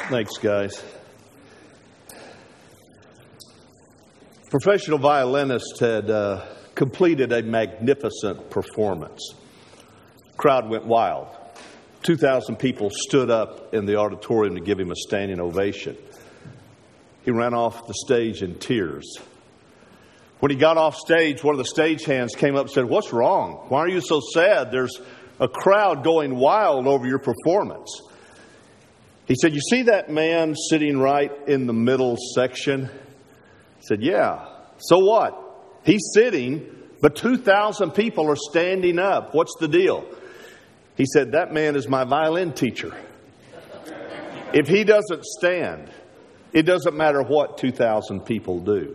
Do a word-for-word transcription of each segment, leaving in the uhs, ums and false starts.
Thanks, guys. Professional violinist had uh, completed a magnificent performance. Crowd went wild. two thousand people stood up in the auditorium to give him a standing ovation. He ran off the stage in tears. When he got off stage, one of the stagehands came up and said, "What's wrong? Why are you so sad? There's a crowd going wild over your performance." He said, "You see that man sitting right in the middle section?" He said, "Yeah. So what? He's sitting, but two thousand people are standing up. What's the deal?" He said, "That man is my violin teacher. If he doesn't stand, it doesn't matter what two thousand people do."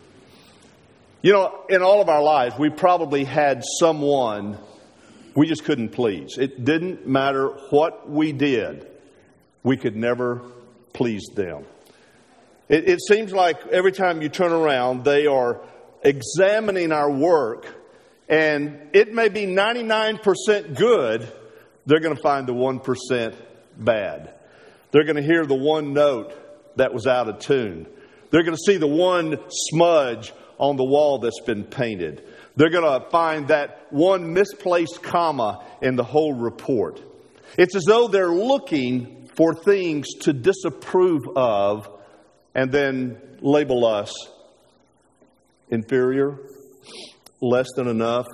You know, in all of our lives, we probably had someone we just couldn't please. It didn't matter what we did. We could never please them. It, it seems like every time you turn around, they are examining our work, and it may be ninety-nine percent good. They're going to find the one percent bad. They're going to hear the one note that was out of tune. They're going to see the one smudge on the wall that's been painted. They're going to find that one misplaced comma in the whole report. It's as though they're looking for things to disapprove of and then label us inferior, less than enough,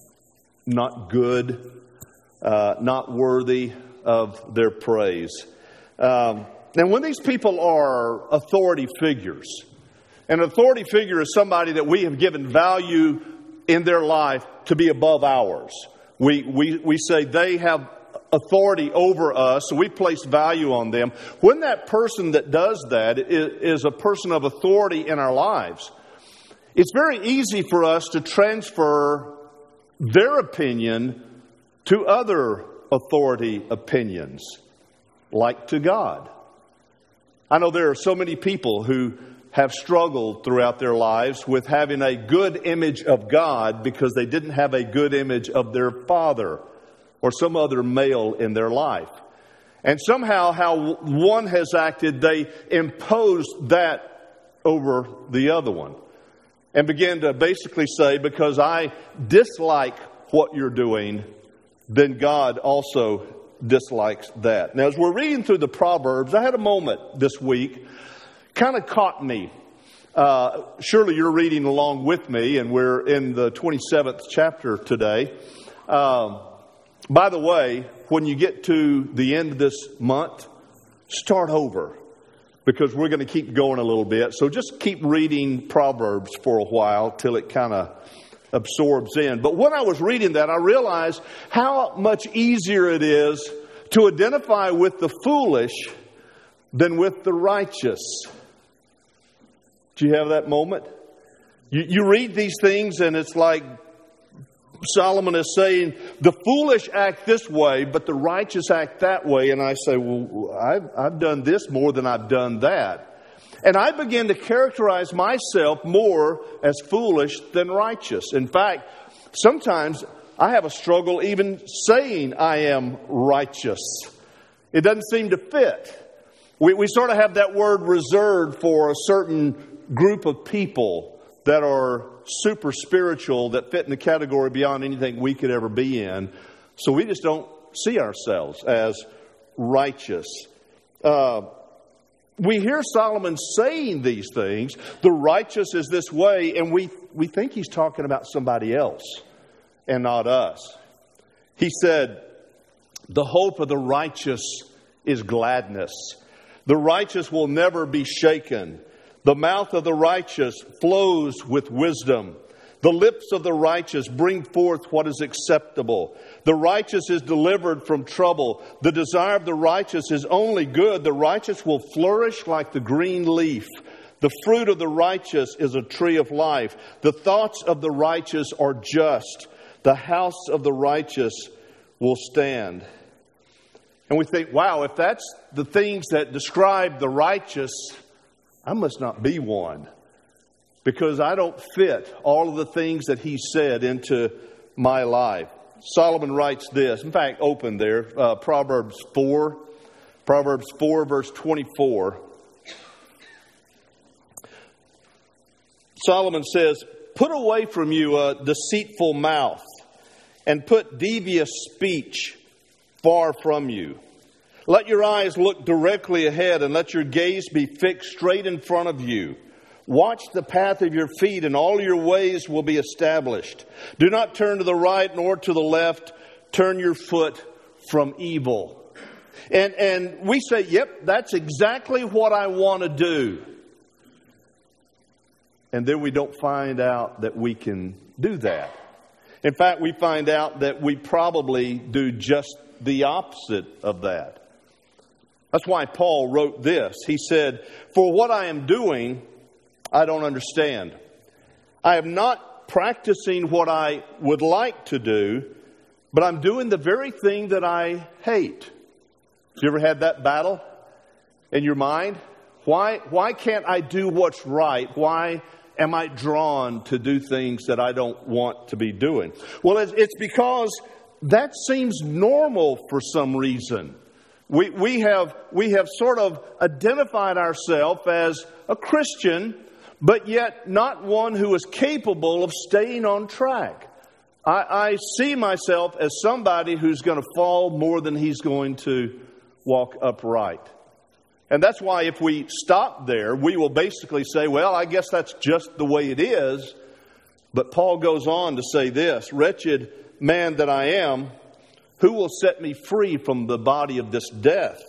not good, uh, not worthy of their praise. Um, and when these people are authority figures, an authority figure is somebody that we have given value in their life to be above ours. We, we, we say they have authority over us, so we place value on them. When that person that does that is, is a person of authority in our lives, it's very easy for us to transfer their opinion to other authority opinions, like to God. I know there are so many people who have struggled throughout their lives with having a good image of God because they didn't have a good image of their father or some other male in their life. And somehow how one has acted, they imposed that over the other one. And began to basically say, because I dislike what you're doing, then God also dislikes that. Now, as we're reading through the Proverbs, I had a moment this week, kind of caught me. Uh, surely you're reading along with me, and we're in the twenty-seventh chapter today. Um, by the way, when you get to the end of this month, start over, because we're going to keep going a little bit. So just keep reading Proverbs for a while till it kind of absorbs in. But when I was reading that, I realized how much easier it is to identify with the foolish than with the righteous. Do you have that moment? You, you read these things and it's like Solomon is saying, the foolish act this way, but the righteous act that way. And I say, well, I've, I've done this more than I've done that. And I begin to characterize myself more as foolish than righteous. In fact, sometimes I have a struggle even saying I am righteous. It doesn't seem to fit. We, we sort of have that word reserved for a certain group of people that are super spiritual, that fit in the category beyond anything we could ever be in. So we just don't see ourselves as righteous. Uh, we hear Solomon saying these things. The righteous is this way, and we, we think he's talking about somebody else and not us. He said, the hope of the righteous is gladness. The righteous will never be shaken. The mouth of the righteous flows with wisdom. The lips of the righteous bring forth what is acceptable. The righteous is delivered from trouble. The desire of the righteous is only good. The righteous will flourish like the green leaf. The fruit of the righteous is a tree of life. The thoughts of the righteous are just. The house of the righteous will stand. And we think, wow, if that's the things that describe the righteous, I must not be one, because I don't fit all of the things that he said into my life. Solomon writes this. In fact, open there, uh, Proverbs four. Proverbs four, verse twenty-four. Solomon says, "Put away from you a deceitful mouth, and put devious speech far from you. Let your eyes look directly ahead, and let your gaze be fixed straight in front of you. Watch the path of your feet, and all your ways will be established. Do not turn to the right nor to the left. Turn your foot from evil." And, and we say, yep, that's exactly what I want to do. And then we don't find out that we can do that. In fact, we find out that we probably do just the opposite of that. That's why Paul wrote this. He said, "For what I am doing, I don't understand. I am not practicing what I would like to do, but I'm doing the very thing that I hate." Have you ever had that battle in your mind? Why, why can't I do what's right? Why am I drawn to do things that I don't want to be doing? Well, it's, it's because that seems normal for some reason. We, we have, we have sort of identified ourselves as a Christian, but yet not one who is capable of staying on track. I, I see myself as somebody who's going to fall more than he's going to walk upright. And that's why if we stop there, we will basically say, well, I guess that's just the way it is. But Paul goes on to say this, "Wretched man that I am, who will set me free from the body of this death?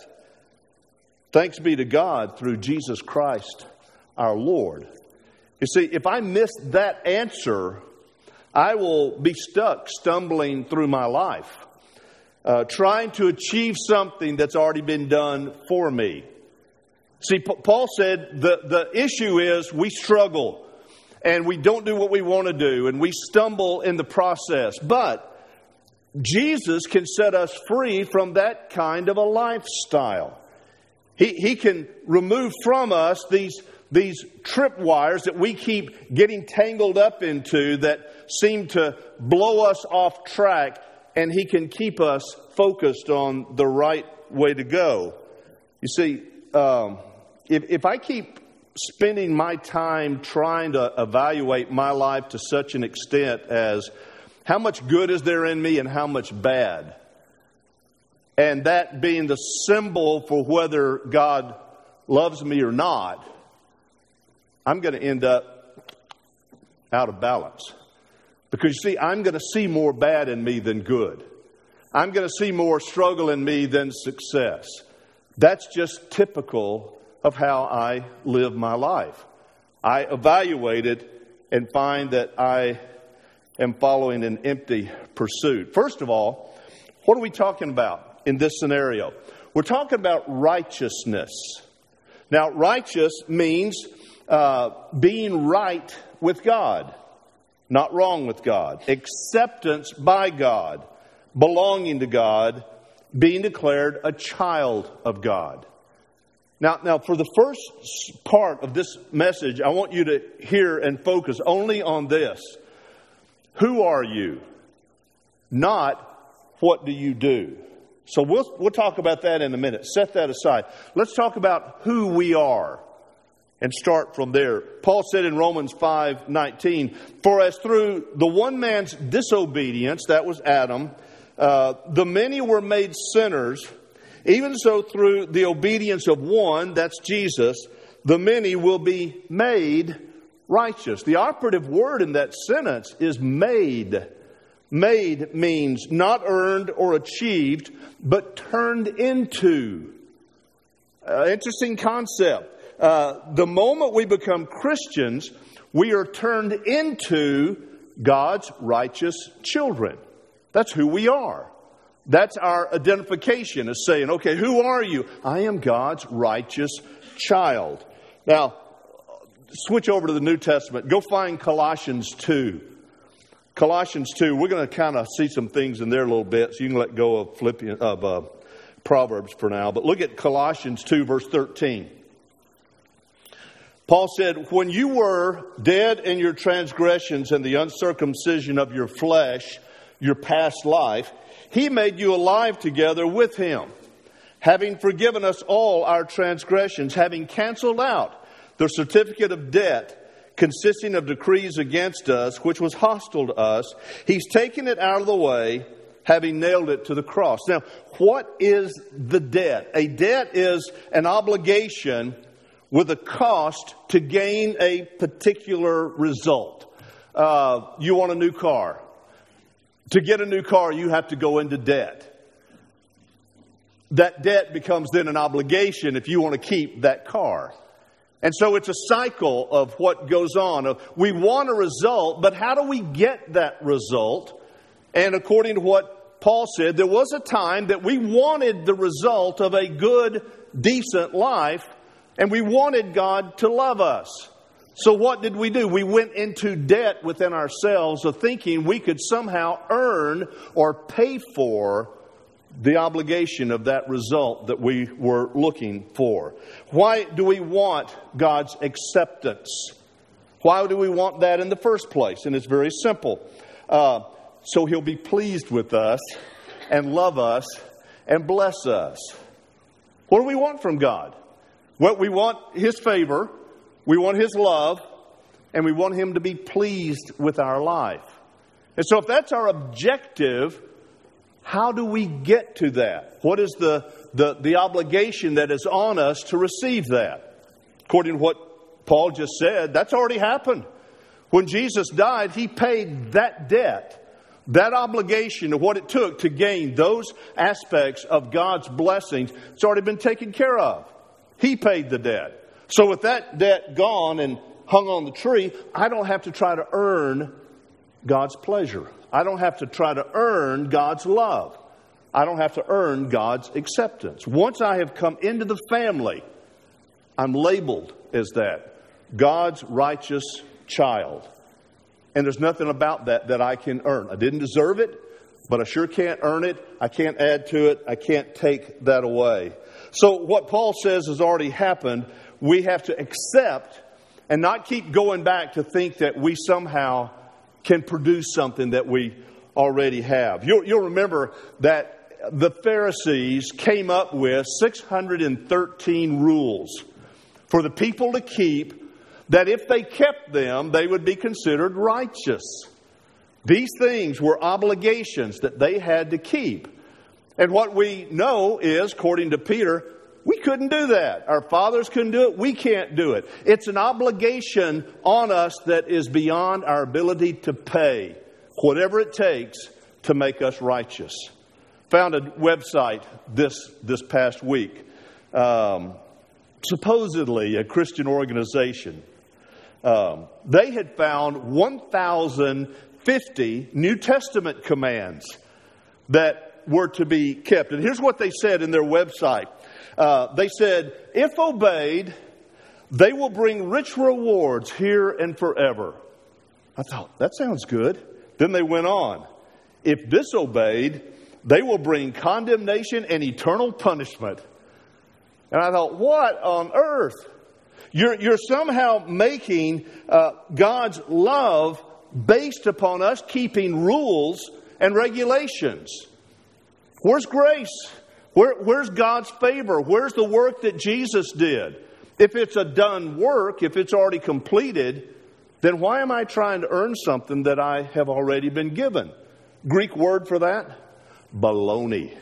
Thanks be to God through Jesus Christ our Lord." You see, if I miss that answer, I will be stuck stumbling through my life, uh, trying to achieve something that's already been done for me. See, P- Paul said the, the issue is we struggle and we don't do what we want to do and we stumble in the process. But Jesus can set us free from that kind of a lifestyle. He, he can remove from us these, these tripwires that we keep getting tangled up into that seem to blow us off track, and He can keep us focused on the right way to go. You see, um, if, if I keep spending my time trying to evaluate my life to such an extent as how much good is there in me and how much bad, and that being the symbol for whether God loves me or not, I'm going to end up out of balance. Because you see, I'm going to see more bad in me than good. I'm going to see more struggle in me than success. That's just typical of how I live my life. I evaluate it and find that I am following an empty pursuit. First of all, what are we talking about in this scenario? We're talking about righteousness. Now, righteous means uh, being right with God, not wrong with God. Acceptance by God, belonging to God, being declared a child of God. Now, now, for the first part of this message, I want you to hear and focus only on this. Who are you? Not what do you do? So we'll, we'll talk about that in a minute. Set that aside. Let's talk about who we are and start from there. Paul said in Romans five nineteen, "For as through the one man's disobedience," that was Adam, uh, "the many were made sinners, even so through the obedience of one," that's Jesus, "the many will be made righteous." The operative word in that sentence is made. Made means not earned or achieved, but turned into. Uh, interesting concept. Uh, the moment we become Christians, we are turned into God's righteous children. That's who we are. That's our identification, is saying, okay, who are you? I am God's righteous child. Now, switch over to the New Testament. Go find Colossians two. Colossians two, we're going to kind of see some things in there a little bit, so you can let go of Philippians, of uh, Proverbs for now. But look at Colossians two, verse thirteen. Paul said, "When you were dead in your transgressions and the uncircumcision of your flesh, your past life, He made you alive together with Him, having forgiven us all our transgressions, having canceled out the certificate of debt consisting of decrees against us, which was hostile to us. He's taken it out of the way, having nailed it to the cross. Now, what is the debt? A debt is an obligation with a cost to gain a particular result. Uh, you want a new car. To get a new car, you have to go into debt. That debt becomes then an obligation if you want to keep that car. And so it's a cycle of what goes on. We want a result, but how do we get that result? And according to what Paul said, there was a time that we wanted the result of a good, decent life, and we wanted God to love us. So what did we do? We went into debt within ourselves of thinking we could somehow earn or pay for the obligation of that result that we were looking for. Why do we want God's acceptance? Why do we want that in the first place? And it's very simple. Uh, so He'll be pleased with us and love us and bless us. What do we want from God? Well, we want His favor, we want His love, and we want Him to be pleased with our life. And so if that's our objective, how do we get to that? What is the, the, the obligation that is on us to receive that? According to what Paul just said, that's already happened. When Jesus died, He paid that debt, that obligation of what it took to gain those aspects of God's blessings. It's already been taken care of. He paid the debt. So with that debt gone and hung on the tree, I don't have to try to earn God's pleasure. I don't have to try to earn God's love. I don't have to earn God's acceptance. Once I have come into the family, I'm labeled as that, God's righteous child. And there's nothing about that that I can earn. I didn't deserve it, but I sure can't earn it. I can't add to it. I can't take that away. So what Paul says has already happened. We have to accept and not keep going back to think that we somehow can produce something that we already have. You'll, you'll remember that the Pharisees came up with six hundred thirteen rules for the people to keep, that if they kept them, they would be considered righteous. These things were obligations that they had to keep. And what we know is, according to Peter, we couldn't do that. Our fathers couldn't do it. We can't do it. It's an obligation on us that is beyond our ability to pay, whatever it takes to make us righteous. Found a website this this past week, um, supposedly a Christian organization. Um, they had found one thousand fifty New Testament commands that were to be kept. And here's what they said in their website. Uh, they said, if obeyed, they will bring rich rewards here and forever. I thought, that sounds good. Then they went on. If disobeyed, they will bring condemnation and eternal punishment. And I thought, what on earth? You're, you're somehow making uh, God's love based upon us keeping rules and regulations. Where's grace? Where, where's God's favor? Where's the work that Jesus did? If it's a done work, if it's already completed, then why am I trying to earn something that I have already been given? Greek word for that? Baloney.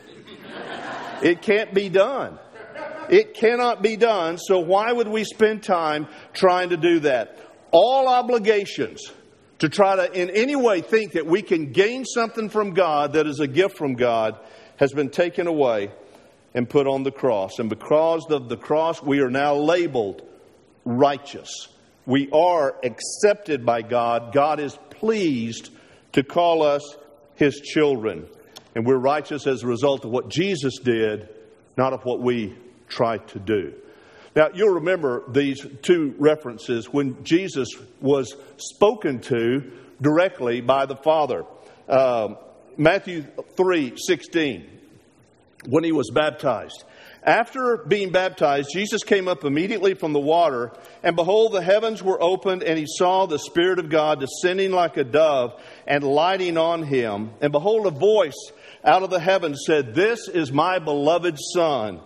It can't be done. It cannot be done. So why would we spend time trying to do that? All obligations to try to in any way think that we can gain something from God that is a gift from God has been taken away and put on the cross. And because of the cross, we are now labeled righteous. We are accepted by God. God is pleased to call us His children. And we're righteous as a result of what Jesus did, not of what we tried to do. Now, you'll remember these two references when Jesus was spoken to directly by the Father. Um, Matthew three sixteen, when He was baptized. After being baptized, Jesus came up immediately from the water, and behold, the heavens were opened, and He saw the Spirit of God descending like a dove and lighting on Him. And behold, a voice out of the heavens said, "This is my beloved Son,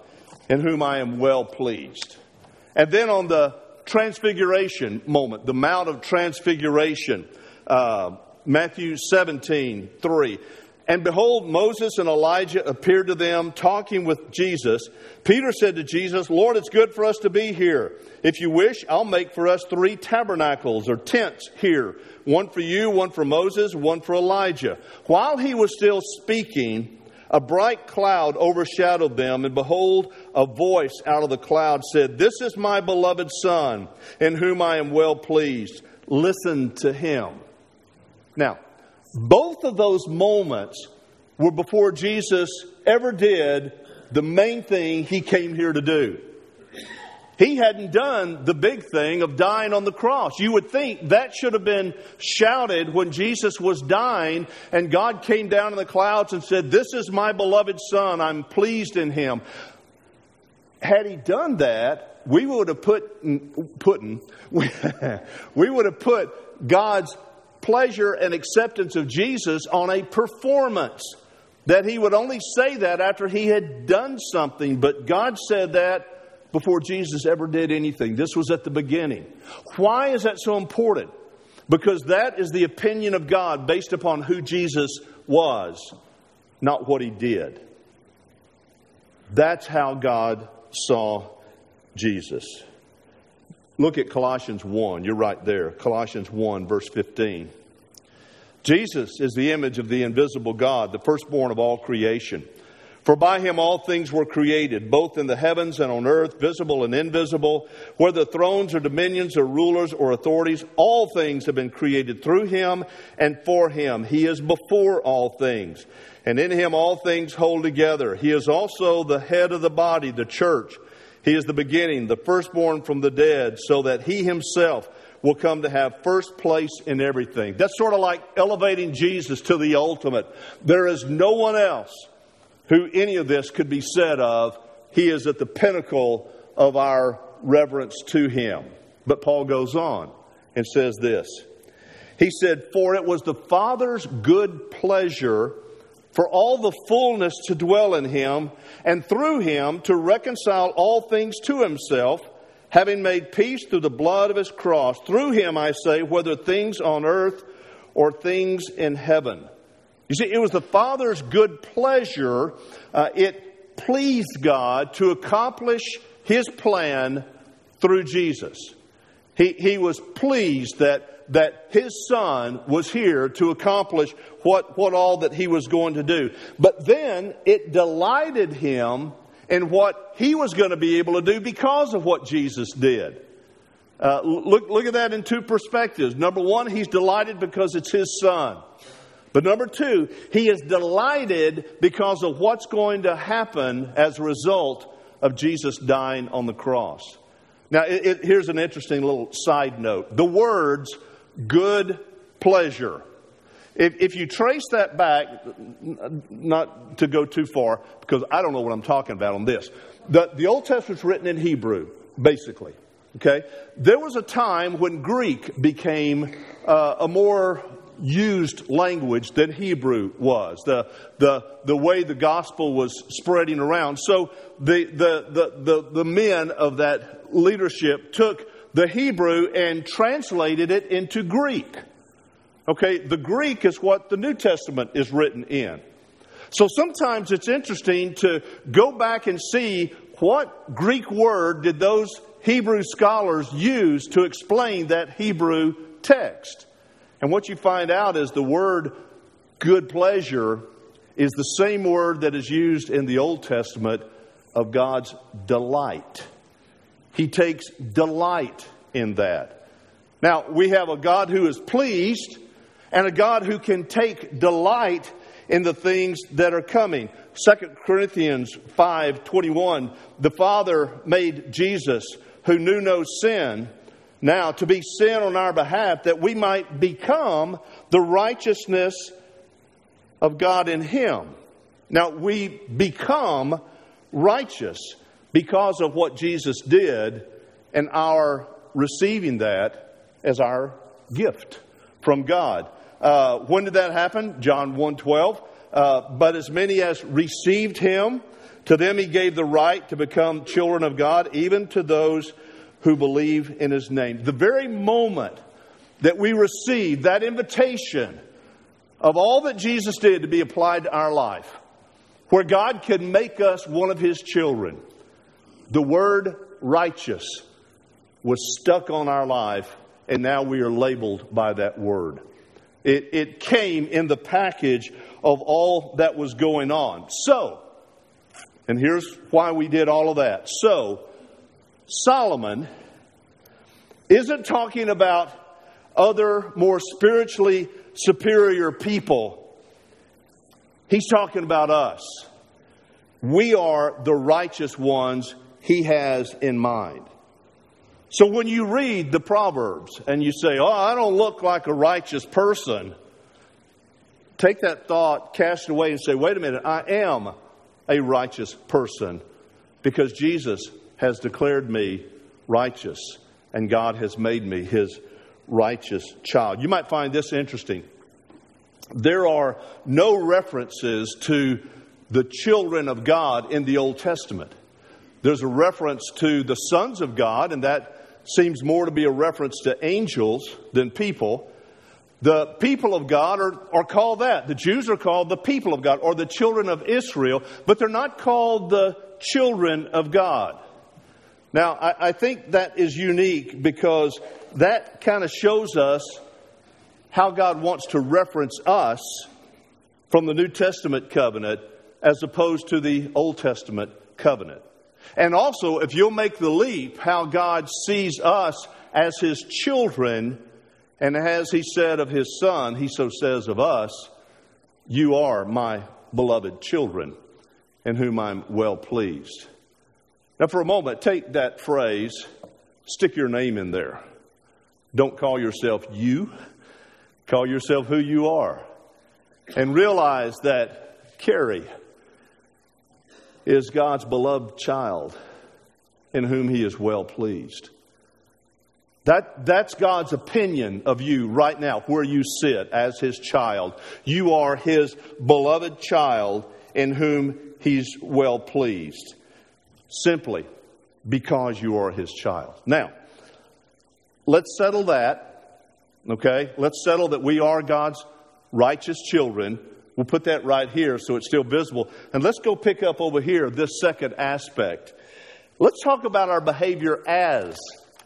in whom I am well pleased. And then on the transfiguration moment, the Mount of Transfiguration, uh, Matthew seventeen, three. And behold, Moses and Elijah appeared to them, talking with Jesus. Peter said to Jesus, Lord, it's good for us to be here. If you wish, I'll make for us three tabernacles or tents here. One for you, one for Moses, one for Elijah. While he was still speaking, a bright cloud overshadowed them, and behold, a voice out of the cloud said, This is my beloved Son, in whom I am well pleased. Listen to him. Now, both of those moments were before Jesus ever did the main thing he came here to do. He hadn't done the big thing of dying on the cross. You would think that should have been shouted when Jesus was dying and God came down in the clouds and said, This is my beloved Son, I'm pleased in him. Had he done that, we would have put, putting, we would have put God's pleasure and acceptance of Jesus on a performance. That he would only say that after he had done something. But God said that before Jesus ever did anything. This was at the beginning. Why is that so important? Because that is the opinion of God based upon who Jesus was, not what he did. That's how God saw Jesus. Look at Colossians one. You're right there. Colossians one, verse fifteen. Jesus is the image of the invisible God, the firstborn of all creation. For by him all things were created, both in the heavens and on earth, visible and invisible. Whether thrones or dominions or rulers or authorities, all things have been created through him and for him. He is before all things. And in him all things hold together. He is also the head of the body, the church. He is the beginning, the firstborn from the dead, so that he himself will come to have first place in everything. That's sort of like elevating Jesus to the ultimate. There is no one else who any of this could be said of. He is at the pinnacle of our reverence to him. But Paul goes on and says this. He said, For it was the Father's good pleasure for all the fullness to dwell in him, and through him to reconcile all things to himself, having made peace through the blood of his cross. Through him, I say, whether things on earth or things in heaven. You see, it was the Father's good pleasure. Uh, it pleased God to accomplish his plan through Jesus. He, he was pleased that that his Son was here to accomplish what, what all that he was going to do. But then it delighted him in what he was going to be able to do because of what Jesus did. Uh, look, look at that in two perspectives. Number one, he's delighted because it's his Son. But number two, he is delighted because of what's going to happen as a result of Jesus dying on the cross. Now, it, it, here's an interesting little side note. The words good pleasure. If, if you trace that back, not to go too far, because I don't know what I'm talking about on this. The, the Old Testament's written in Hebrew, basically. Okay? There was a time when Greek became uh, a more used language than Hebrew was. The, the, the way the gospel was spreading around. So the, the, the, the, the men of that leadership took the Hebrew and translated it into Greek. Okay, the Greek is what the New Testament is written in. So sometimes it's interesting to go back and see what Greek word did those Hebrew scholars use to explain that Hebrew text. And what you find out is the word good pleasure is the same word that is used in the Old Testament of God's delight. He takes delight in that. Now, we have a God who is pleased and a God who can take delight in the things that are coming. Second Corinthians five twenty-one, the Father made Jesus, who knew no sin, now to be sin on our behalf, that we might become the righteousness of God in him. Now, we become righteous because of what Jesus did and our receiving that as our gift from God. Uh, when did that happen? John one twelve. Uh, but as many as received him, To them he gave the right to become children of God, even to those who believe in his name. The very moment that we receive that invitation of all that Jesus did to be applied to our life, where God can make us one of his children, the word righteous was stuck on our life, and now we are labeled by that word. It, it came in the package of all that was going on. So, and here's why we did all of that. So, Solomon isn't talking about other more spiritually superior people. He's talking about us. We are the righteous ones he has in mind. So when you read the Proverbs and you say, oh, I don't look like a righteous person, take that thought, cast it away and say, wait a minute, I am a righteous person because Jesus has declared me righteous and God has made me his righteous child. You might find this interesting. There are no references to the children of God in the Old Testament. There's a reference to the sons of God, and that seems more to be a reference to angels than people. The people of God are, are called that. The Jews are called the people of God or the children of Israel, but they're not called the children of God. Now, I, I think that is unique because that kind of shows us how God wants to reference us from the New Testament covenant as opposed to the Old Testament covenant. And also, if you'll make the leap, how God sees us as his children, and as he said of his son, he so says of us, you are my beloved children, in whom I'm well pleased. Now, for a moment, take that phrase, stick your name in there. Don't call yourself you. Call yourself who you are. And realize that Carrie is God's beloved child in whom he is well pleased. That, that's God's opinion of you right now, where you sit as his child. You are his beloved child in whom he's well pleased. Simply because you are his child. Now, let's settle that. Okay? Let's settle that we are God's righteous children. We'll put that right here so it's still visible. And let's go pick up over here this second aspect. Let's talk about our behavior as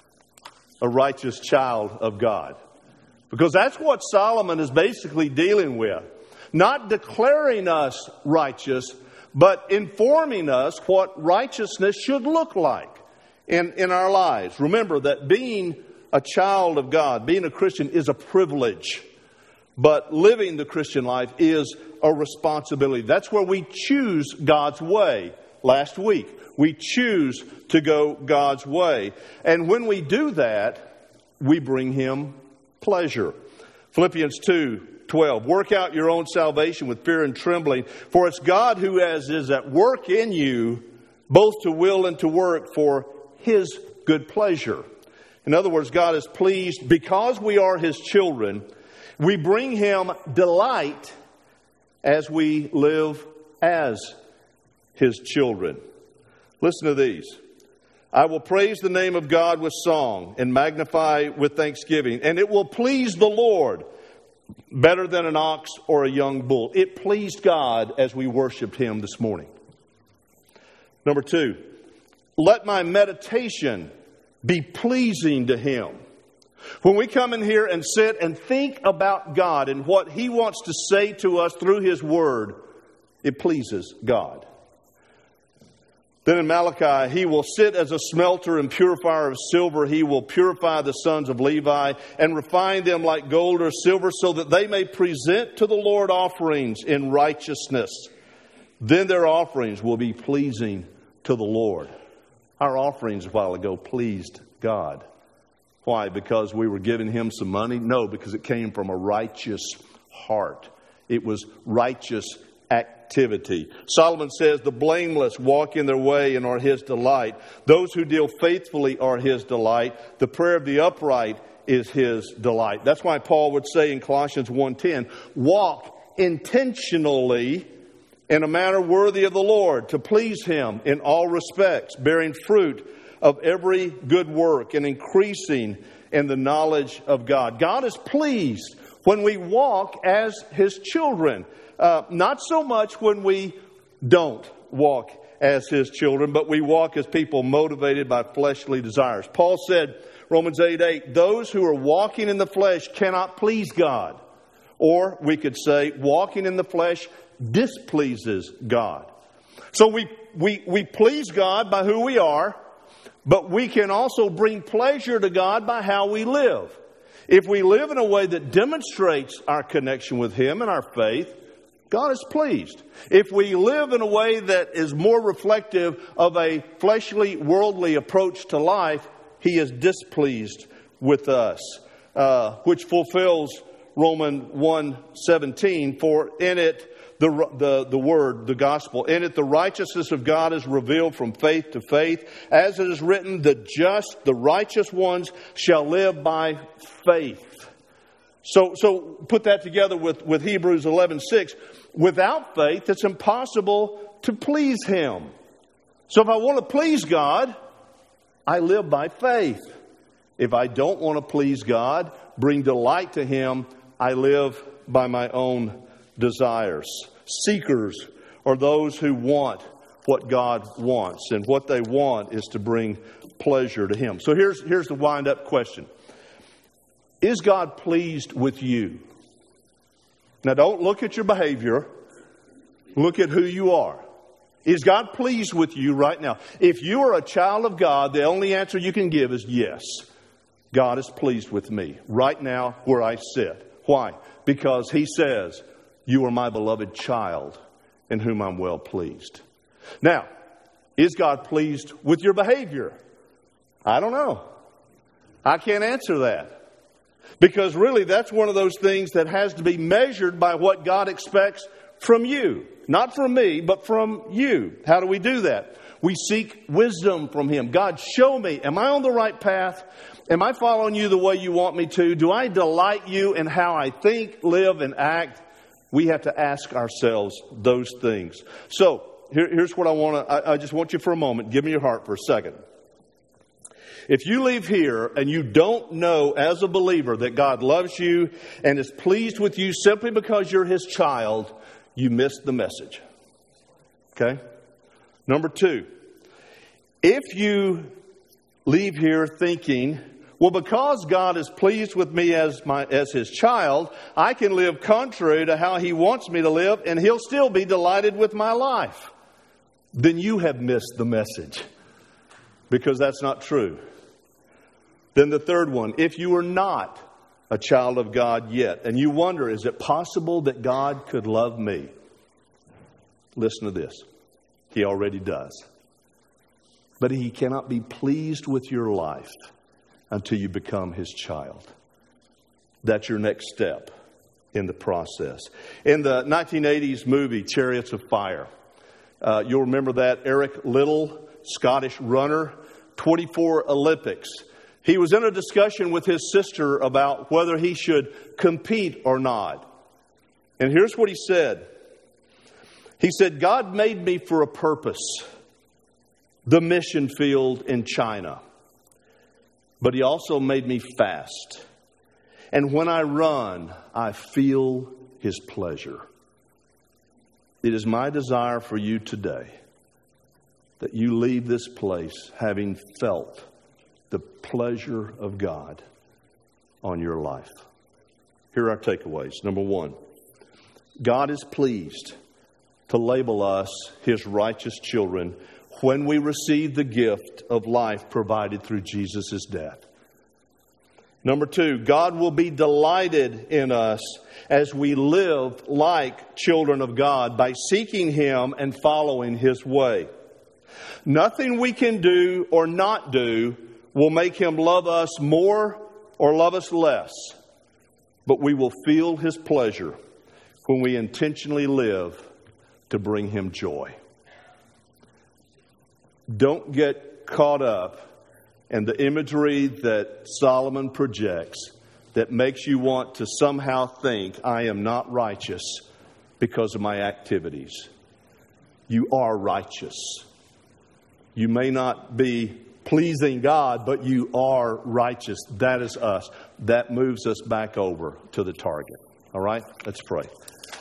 a righteous child of God. Because that's what Solomon is basically dealing with. Not declaring us righteous, but informing us what righteousness should look like in, in our lives. Remember that being a child of God, being a Christian, is a privilege. But living the Christian life is a responsibility. That's where we choose God's way. Last week, we choose to go God's way. And when we do that, we bring him pleasure. Philippians two twelve. Work out your own salvation with fear and trembling, for it's God who has, is at work in you, both to will and to work for his good pleasure. In other words, God is pleased because we are his children. We bring him delight as we live as his children. Listen to these. I will praise the name of God with song and magnify with thanksgiving, and it will please the Lord better than an ox or a young bull. It pleased God as we worshiped him this morning. Number two, let my meditation be pleasing to him. When we come in here and sit and think about God and what he wants to say to us through his word, it pleases God. Then in Malachi, he will sit as a smelter and purifier of silver. He will purify the sons of Levi and refine them like gold or silver so that they may present to the Lord offerings in righteousness. Then their offerings will be pleasing to the Lord. Our offerings a while ago pleased God. Why? Because we were giving him some money? No, because it came from a righteous heart. It was righteous activity. Solomon says the blameless walk in their way and are his delight. Those who deal faithfully are his delight. The prayer of the upright is his delight. That's why Paul would say in Colossians one ten, walk intentionally in a manner worthy of the Lord, to please Him in all respects, bearing fruit of every good work and increasing in the knowledge of God. God is pleased when we walk as His children. Uh, not so much when we don't walk as His children, but we walk as people motivated by fleshly desires. Paul said, Romans eight eight, those who are walking in the flesh cannot please God. Or we could say, walking in the flesh displeases God. So we, we, we please God by who we are, but we can also bring pleasure to God by how we live. If we live in a way that demonstrates our connection with Him and our faith, God is pleased. If we live in a way that is more reflective of a fleshly, worldly approach to life, He is displeased with us, uh, which fulfills Romans one seventeen, for in it, the, the, the word, the gospel, in it the righteousness of God is revealed from faith to faith. As it is written, the just, the righteous ones shall live by faith. So, so put that together with, with Hebrews eleven six. Without faith, it's impossible to please Him. So if I want to please God, I live by faith. If I don't want to please God, bring delight to Him, I live by my own desires. Seekers are those who want what God wants, and what they want is to bring pleasure to Him. So here's, here's the wind-up question. Is God pleased with you? Now don't look at your behavior. Look at who you are. Is God pleased with you right now? If you are a child of God, the only answer you can give is yes. God is pleased with me right now where I sit. Why? Because He says, you are my beloved child in whom I'm well pleased. Now, is God pleased with your behavior? I don't know. I can't answer that. Because really that's one of those things that has to be measured by what God expects from you. Not from me, but from you. How do we do that? We seek wisdom from Him. God, show me, am I on the right path? Am I following you the way you want me to? Do I delight you in how I think, live, and act? We have to ask ourselves those things. So, here, here's what I want to, I, I just want you for a moment, give me your heart for a second. If you leave here and you don't know as a believer that God loves you and is pleased with you simply because you're His child, you missed the message. Okay? Number two, if you leave here thinking, well, because God is pleased with me as my as His child, I can live contrary to how He wants me to live and He'll still be delighted with my life, then you have missed the message. Because that's not true. Then the third one, if you are not a child of God yet, and you wonder, is it possible that God could love me? Listen to this. He already does. But He cannot be pleased with your life until you become His child. That's your next step in the process. In the nineteen eighties movie, Chariots of Fire, uh, you'll remember that Eric Liddell, Scottish runner, twenty-four Olympics. He was in a discussion with his sister about whether he should compete or not. And here's what he said. He said, God made me for a purpose, the mission field in China. But He also made me fast. And when I run, I feel His pleasure. It is my desire for you today that you leave this place having felt the pleasure of God on your life. Here are our takeaways. Number one, God is pleased to label us His righteous children when we receive the gift of life provided through Jesus' death. Number two, God will be delighted in us as we live like children of God by seeking Him and following His way. Nothing we can do or not do will make Him love us more or love us less. But we will feel His pleasure when we intentionally live to bring Him joy. Don't get caught up in the imagery that Solomon projects that makes you want to somehow think I am not righteous because of my activities. You are righteous. You may not be pleasing God, but you are righteous. That is us. That moves us back over to the target. All right? Let's pray.